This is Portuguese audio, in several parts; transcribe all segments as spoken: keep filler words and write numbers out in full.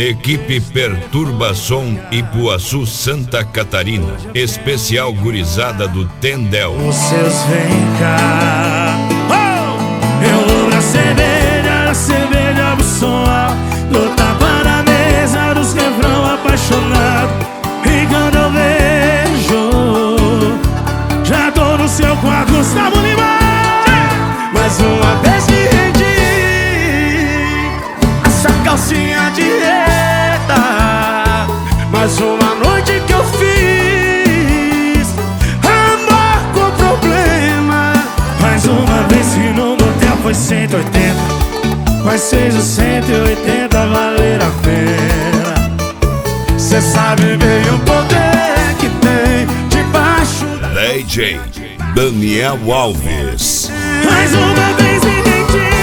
Equipe Perturbação Ipuaçu, Santa Catarina. Especial gurizada do Tendel. Os seus vem cá. Oh! Eu vou na cerveja, na cerveja do som alto, do tapa na mesa dos refrão apaixonado. E quando eu vejo, já tô no seu quarto, Gustavo Lima. Mais uma vez me rendi, essa calcinha de reta. Mais uma noite que eu fiz amor com problema. Mais uma vez que no motel foi cento e oitenta, mas fez os cento e oitenta valer a pena. Cê sabe bem o poder que tem debaixo da... D J Daniel Alves. Mais uma vez me rendi,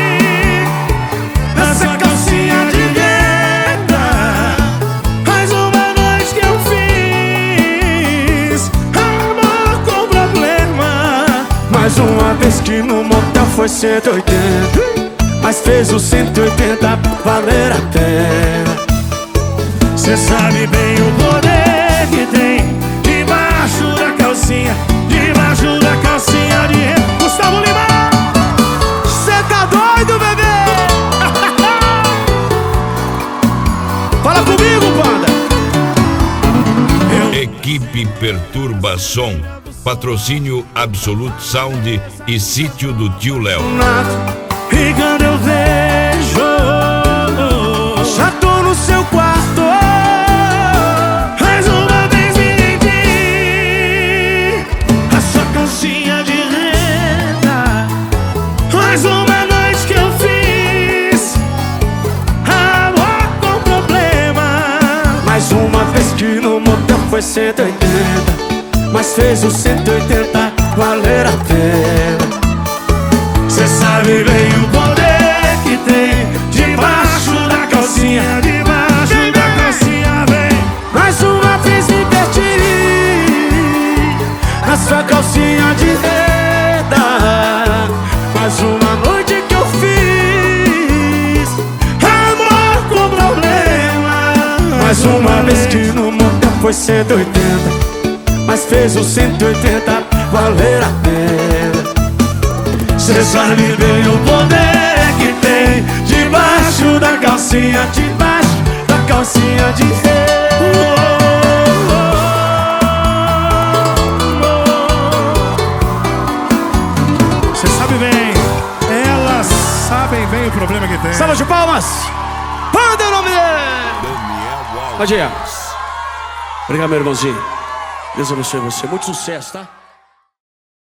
essa calcinha de venda. Mais uma noite que eu fiz amor com problema. Mais uma vez que no motel foi cento e oitenta, mas fez o cento e oitenta valer a pena. Cê sabe bem o poder que tem debaixo da calcinha, debaixo da calcinha de renda. Gustavo Lima, cê tá doido, bebê? Fala comigo, banda. Eu... Equipe Perturbação. Patrocínio Absolute Sound e Sítio do Tio Léo. E quando eu vejo, já tô no seu quarto. Mais uma vez me rendi, a sua calcinha de renda. Mais uma noite que eu fiz amor com problema. Mais uma vez que no motel foi cento e oitenta, mas fez o cento e oitenta valer a pena. Cê sabe bem o poder que tem debaixo da calcinha, debaixo da calcinha, vem. Mais uma vez me perdi, na sua calcinha de renda. Mais uma noite que eu fiz amor com problema. Mais uma vez que no motel foi cento e oitenta, mas fez o cento e oitenta valer a pena. Cê sabe bem o poder que tem debaixo da calcinha, debaixo da calcinha de renda. Cê sabe bem, elas sabem bem o problema que tem. Salva de palmas! Manda o nome dele! Daniel Alves. Pode ir. Obrigado, meu irmãozinho. Deus abençoe você. Muito sucesso, tá?